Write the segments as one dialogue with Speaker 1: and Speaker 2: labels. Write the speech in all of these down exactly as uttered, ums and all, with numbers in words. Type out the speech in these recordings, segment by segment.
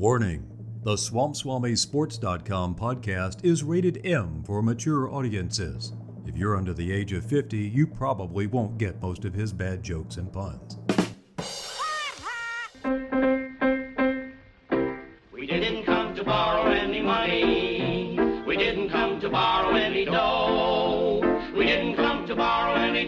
Speaker 1: Warning. The Swamp Swami Sports dot com podcast is rated M for mature audiences. If you're under the age of fifty, you probably won't get most of his bad jokes and puns.
Speaker 2: We didn't come to borrow any money. We didn't come to borrow any dough. We didn't come to borrow any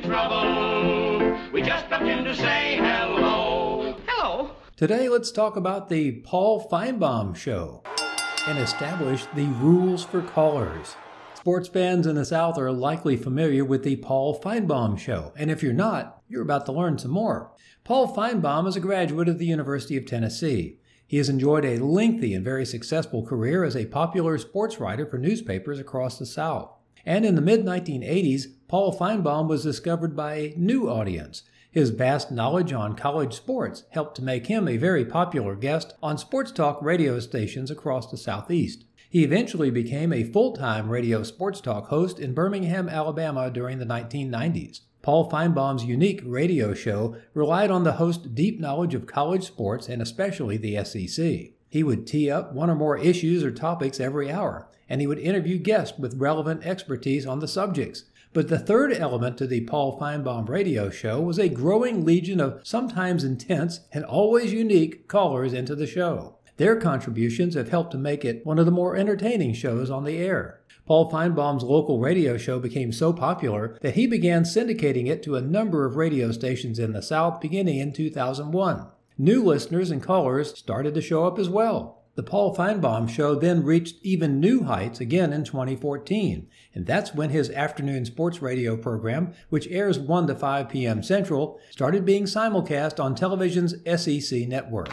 Speaker 2: trouble. We just dropped in to say hello. Hello.
Speaker 3: Today, let's talk about the Paul Finebaum Show and establish the rules for callers. Sports fans in the South are likely familiar with the Paul Finebaum Show, and if you're not, you're about to learn some more. Paul Finebaum is a graduate of the University of Tennessee. He has enjoyed a lengthy and very successful career as a popular sports writer for newspapers across the South. And in the mid nineteen eighties, Paul Finebaum was discovered by a new audience. His vast knowledge on college sports helped to make him a very popular guest on sports talk radio stations across the Southeast. He eventually became a full-time radio sports talk host in Birmingham, Alabama during the nineteen nineties. Paul Finebaum's unique radio show relied on the host's deep knowledge of college sports and especially the S E C. He would tee up one or more issues or topics every hour, and he would interview guests with relevant expertise on the subjects. But the third element to the Paul Finebaum radio show was a growing legion of sometimes intense and always unique callers into the show. Their contributions have helped to make it one of the more entertaining shows on the air. Paul Finebaum's local radio show became so popular that he began syndicating it to a number of radio stations in the South beginning in two thousand one. New listeners and callers started to show up as well. The Paul Finebaum Show then reached even new heights again in twenty fourteen, and that's when his afternoon sports radio program, which airs one to five p.m. Central, started being simulcast on television's S E C network.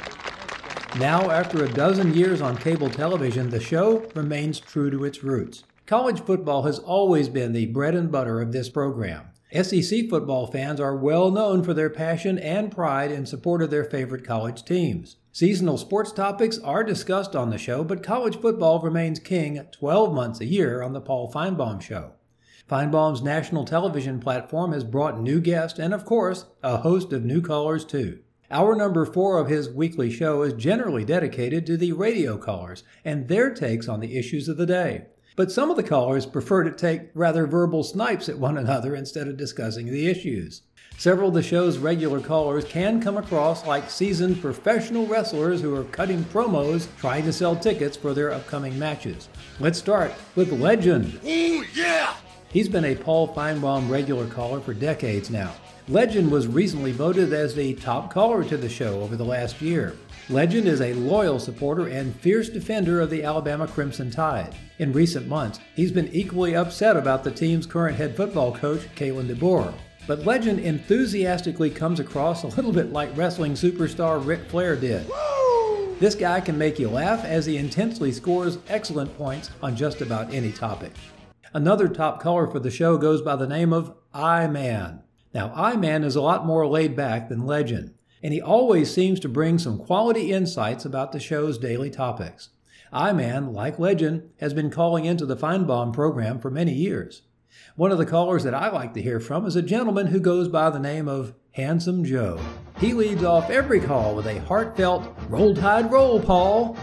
Speaker 3: Now, after a dozen years on cable television, the show remains true to its roots. College football has always been the bread and butter of this program. S E C football fans are well known for their passion and pride in support of their favorite college teams. Seasonal sports topics are discussed on the show, but college football remains king twelve months a year on the Paul Finebaum Show. Finebaum's national television platform has brought new guests and, of course, a host of new callers too. Hour number four of his weekly show is generally dedicated to the radio callers and their takes on the issues of the day. But some of the callers prefer to take rather verbal snipes at one another instead of discussing the issues. Several of the show's regular callers can come across like seasoned professional wrestlers who are cutting promos trying to sell tickets for their upcoming matches. Let's start with Legend.
Speaker 4: Ooh, yeah!
Speaker 3: He's been a Paul Finebaum regular caller for decades now. Legend was recently voted as the top caller to the show over the last year. Legend is a loyal supporter and fierce defender of the Alabama Crimson Tide. In recent months, he's been equally upset about the team's current head football coach, Kalen DeBoer. But Legend enthusiastically comes across a little bit like wrestling superstar Ric Flair did.
Speaker 4: Woo!
Speaker 3: This guy can make you laugh as he intensely scores excellent points on just about any topic. Another top caller for the show goes by the name of I-Man. Now, I-Man is a lot more laid back than Legend, and he always seems to bring some quality insights about the show's daily topics. I-Man, like Legend, has been calling into the Finebaum program for many years. One of the callers that I like to hear from is a gentleman who goes by the name of Handsome Joe. He leads off every call with a heartfelt, "Roll Tide Roll, Paul!"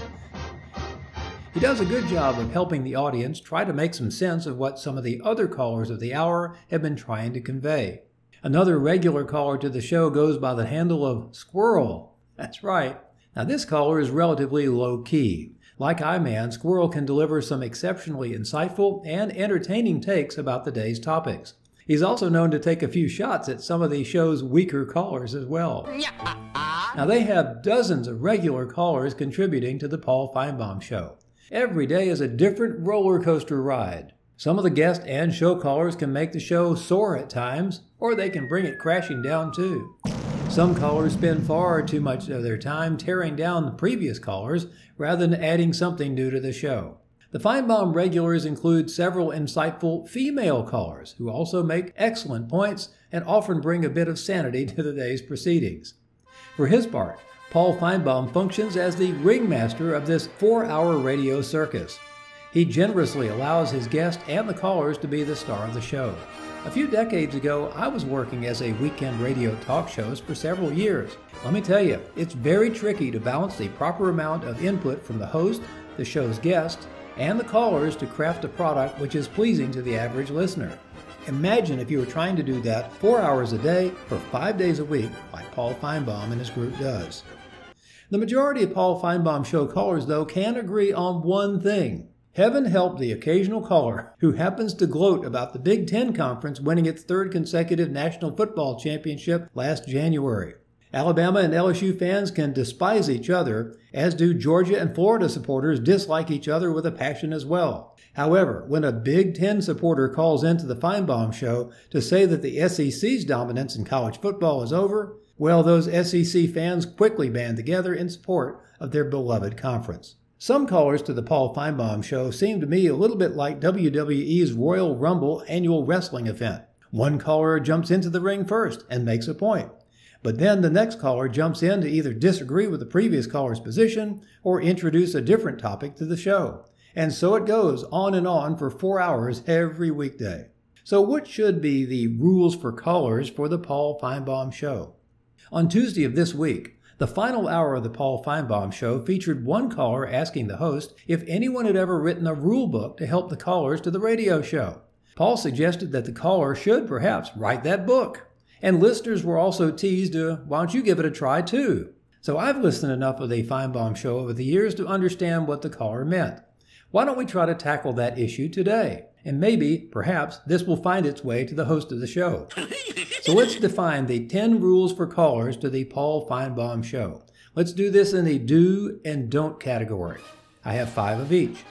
Speaker 3: He does a good job of helping the audience try to make some sense of what some of the other callers of the hour have been trying to convey. Another regular caller to the show goes by the handle of Squirrel. That's right. Now this caller is relatively low-key. Like I-Man, Squirrel can deliver some exceptionally insightful and entertaining takes about the day's topics. He's also known to take a few shots at some of the show's weaker callers as well. Now they have dozens of regular callers contributing to the Paul Finebaum Show. Every day is a different roller coaster ride. Some of the guest and show callers can make the show soar at times, or they can bring it crashing down too. Some callers spend far too much of their time tearing down the previous callers rather than adding something new to the show. The Finebaum regulars include several insightful female callers who also make excellent points and often bring a bit of sanity to the day's proceedings. For his part, Paul Finebaum functions as the ringmaster of this four-hour radio circus. He generously allows his guests and the callers to be the star of the show. A few decades ago, I was working as a weekend radio talk host for several years. Let me tell you, it's very tricky to balance the proper amount of input from the host, the show's guest, and the callers to craft a product which is pleasing to the average listener. Imagine if you were trying to do that four hours a day for five days a week, like Paul Finebaum and his group does. The majority of Paul Finebaum show callers, though, can agree on one thing. Heaven help the occasional caller who happens to gloat about the Big Ten Conference winning its third consecutive National Football Championship last January. Alabama and L S U fans can despise each other, as do Georgia and Florida supporters dislike each other with a passion as well. However, when a Big Ten supporter calls into the Finebaum show to say that the S E C's dominance in college football is over, well, those S E C fans quickly band together in support of their beloved conference. Some callers to the Paul Finebaum show seem to me a little bit like W W E's Royal Rumble annual wrestling event. One caller jumps into the ring first and makes a point. But then the next caller jumps in to either disagree with the previous caller's position or introduce a different topic to the show. And so it goes on and on for four hours every weekday. So what should be the rules for callers for the Paul Finebaum show? On Tuesday of this week, the final hour of the Paul Finebaum show featured one caller asking the host if anyone had ever written a rule book to help the callers to the radio show. Paul suggested that the caller should perhaps write that book. And listeners were also teased to, why don't you give it a try too? So I've listened enough of the Finebaum show over the years to understand what the caller meant. Why don't we try to tackle that issue today? And maybe, perhaps, this will find its way to the host of the show. So let's define the ten rules for callers to the Paul Finebaum show. Let's do this in the do and don't category. I have five of each.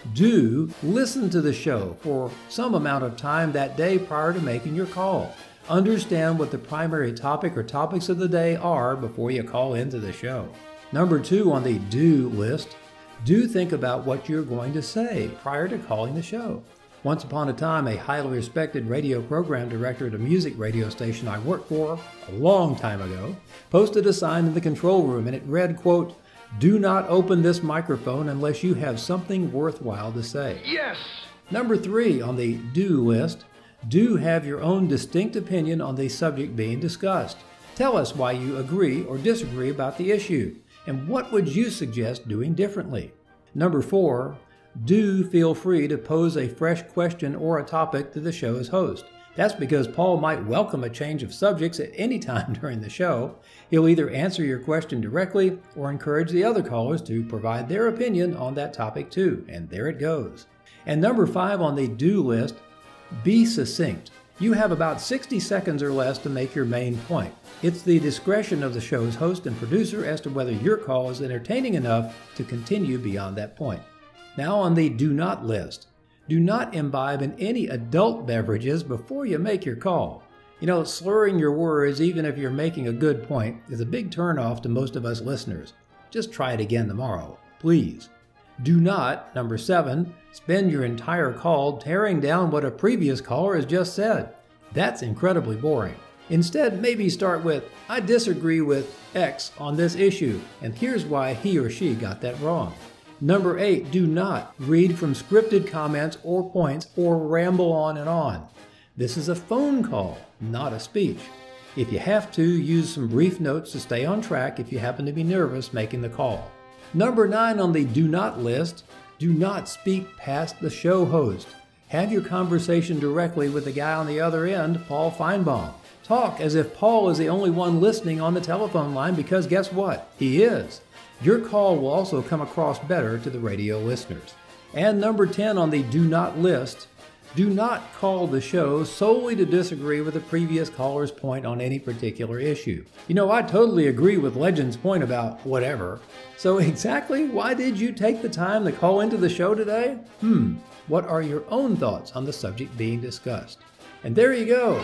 Speaker 3: Do listen to the show for some amount of time that day prior to making your call. Understand what the primary topic or topics of the day are before you call into the show. Number two on the do list, do think about what you're going to say prior to calling the show. Once upon a time, a highly respected radio program director at a music radio station I worked for a long time ago posted a sign in the control room, and it read, quote, "Do not open this microphone unless you have something worthwhile to say."
Speaker 2: Yes!
Speaker 3: Number three on the do list, do have your own distinct opinion on the subject being discussed. Tell us why you agree or disagree about the issue, and what would you suggest doing differently. Number four, do feel free to pose a fresh question or a topic to the show's host. That's because Paul might welcome a change of subjects at any time during the show. He'll either answer your question directly or encourage the other callers to provide their opinion on that topic too. And there it goes. And number five on the do list, be succinct. You have about sixty seconds or less to make your main point. It's the discretion of the show's host and producer as to whether your call is entertaining enough to continue beyond that point. Now on the do not list, do not imbibe in any adult beverages before you make your call. You know, slurring your words, even if you're making a good point, is a big turnoff to most of us listeners. Just try it again tomorrow, please. Do not, number seven, spend your entire call tearing down what a previous caller has just said. That's incredibly boring. Instead, maybe start with, I disagree with X on this issue, and here's why he or she got that wrong. Number eight, do not read from scripted comments or points or ramble on and on. This is a phone call, not a speech. If you have to, use some brief notes to stay on track if you happen to be nervous making the call. Number nine on the do not list, do not speak past the show host. Have your conversation directly with the guy on the other end, Paul Finebaum. Talk as if Paul is the only one listening on the telephone line, because guess what? He is. Your call will also come across better to the radio listeners. And number ten on the do not list, do not call the show solely to disagree with the previous caller's point on any particular issue. You know, I totally agree with Legend's point about whatever. So exactly why did you take the time to call into the show today? Hmm, what are your own thoughts on the subject being discussed? And there you go.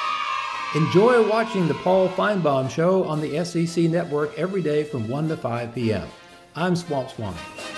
Speaker 3: Enjoy watching the Paul Finebaum Show on the S E C Network every day from one to five p.m. I'm Swamp Swami.